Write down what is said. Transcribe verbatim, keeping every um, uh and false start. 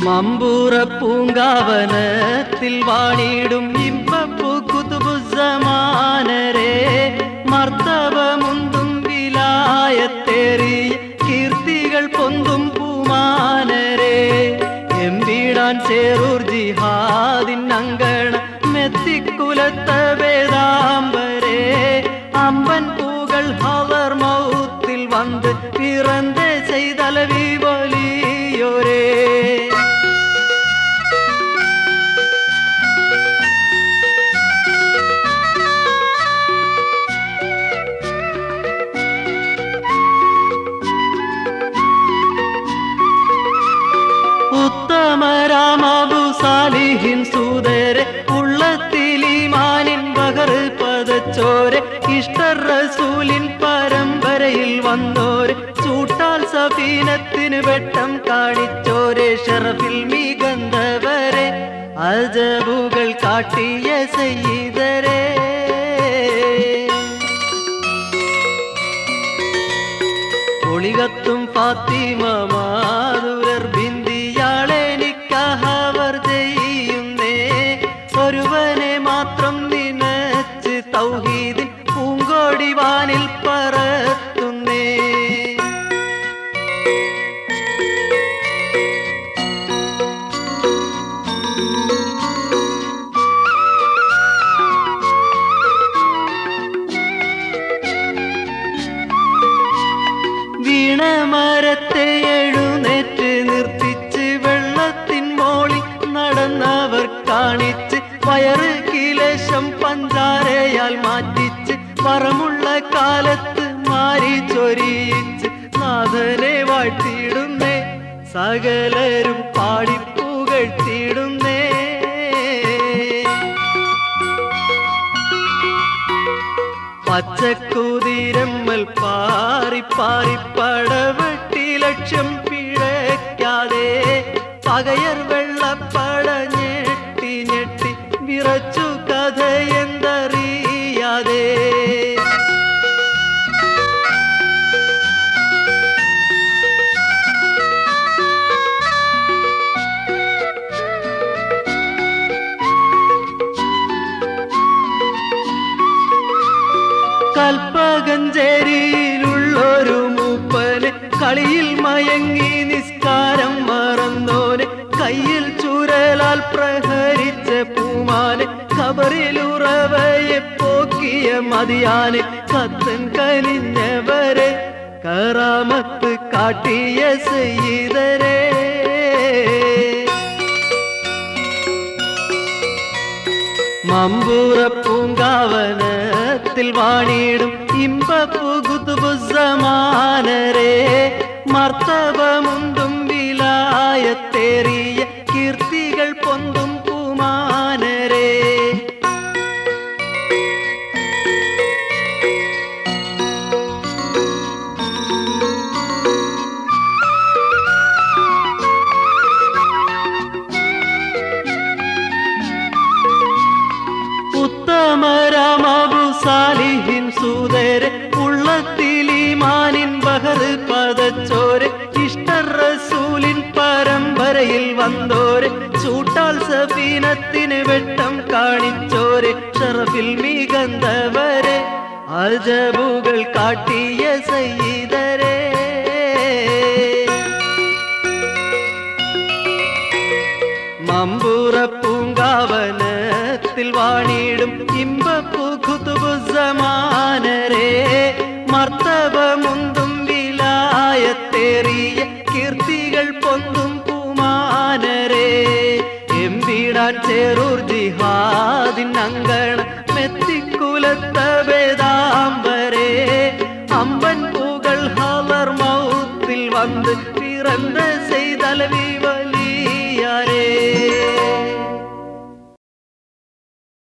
മമ്പൂറ പൂങ്കാവനത്തിൽ വാണിടും ഇമ്പപ്പു കുതുബുസമാനരെ മർത്തവമുന്തും വിലായത്തേറിയ കീർത്തികൾ പൊന്തും പൂമാനരെ എംബീടാൻ Cherur ജിഹാദിൻ അങ്കണ മെത്തിക്കുലത്ത വേദാംബരെ Amban പൂകൾ hour മൗത്തിൽ വന്ന് പിറந்த ചെയ്തലവി വലിയോരേ ഉത്തമരാമബു സാലിഹിൻ സൂദരെ ഉള്ളത്തിലിമാനിൻ ബഹർ പദച്ചോരെ ഇഷ്ടർ റസൂലിൻ പരമ്പരയിൽ വന്നോരെ ചൂട്ടാൽ സഫീനത്തിന് വെട്ടം കാണിച്ചോരെ ഷറഫിൽ മികന്തവരെ അജബുകൾ കാട്ടിയ സയ്യിദരെ ഒളികത്തും ഫാത്തിമ മാതുരർ ബിന്ദിയാളെനിക്കഹവർ ചെയ്യുന്നേ ഒരുവനെ മാത്രം നിനച്ച് തൗഹീദിൻ പൂങ്കോടി വാനിൽ പറത്തുന്നേ വീണമരത്തെ എഴുന്നേറ്റ് നിർത്തിച്ച് വെള്ളത്തിൻ മോളിൽ നടന്നവർ കാണിച്ച് വയറ് കിലേശം പഞ്ചാരയാൽ മാറ്റിച്ച് പറമുള്ള കാലത്ത് മാറി ചൊരിയിച്ച് നാഥനെ വാഴ്ത്തിയിടുന്നേ സകലരും പാടിപ്പുകഴ്ത്തിയിടുന്നേ പച്ചക്കുതിരമ്മൽ പാറി പാറി പടവെട്ടി ലക്ഷ്യം പിഴയ്ക്കാതെ പകയർ വെള്ളപ്പട ഞെട്ടി ഞെട്ടി വിറച്ചു കഥയെന്തറിയാതെ കൽപ്പകഞ്ചേരിയിലുള്ളൊരു മൂപ്പന് കളിയിൽ മയങ്ങി നിസ്കാരം മറന്നോന് കയ്യിൽ ചുരലാൽ പ്രഹരിച്ച പൂമാന് ഖബറിലുറവയെ പോക്കിയ മതിയാന് കത്തൻ കനിഞ്ഞവരെ കറാമത്ത് കാട്ടിയ സയ്യിദരെ മമ്പൂറ പൂങ്കാവനത്തിൽ വാണിടും ഇമ്പപ്പു കുതുബുസമാനരെ മർത്തവമുന്തും വിലായത്തേറിയ കീർത്തികൾ പൊന്തും പൂമാനരെ ഉത്തമരാമബു സാലിഹിൻ സൂദരെ ഉള്ളത്തിലിമാനിൻ ബഹർ പദച്ചോരെ ഇഷ്ടർ റസൂലിൻ പരമ്പരയിൽ വന്നോരെ ചൂട്ടാൽ സഫീനത്തിന് വെട്ടം കാണിച്ചോരെ ഷറഫിൽ മികന്തവരെ അജബുകൾ കാട്ടിയ സയ്യിദരെ മമ്പൂറ പൂങ്കാവനത്തിൽ വാണിടും ഇമ്പപ്പു കുതുബുസമാനരെ മർത്തവമുന്തും വിലായത്തേറിയ കീർത്തികൾ പൊന്തും പൂമാനരെ എംബീടാൻ ചേറൂർ ജിഹാദിൻ അങ്കണ മെത്തിക്കുലത്ത വേദാംബരെ അമ്പൻ പൂകൾ ഹവർ മൗത്തിൽ വന്ന് പിറந்த செய்தலவி വലിയാരേ